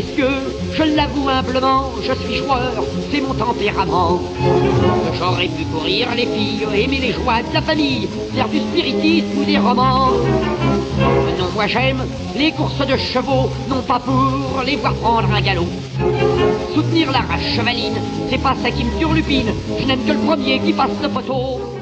messieurs, je l'avoue humblement, je suis joueur, c'est mon tempérament. J'aurais pu courir les filles, aimer les joies de la famille, faire du spiritisme ou des romans. Non, moi j'aime les courses de chevaux, non pas pour les voir prendre un galop. Soutenir la race chevaline, c'est pas ça qui me turlupine, je n'aime que le premier qui passe le poteau.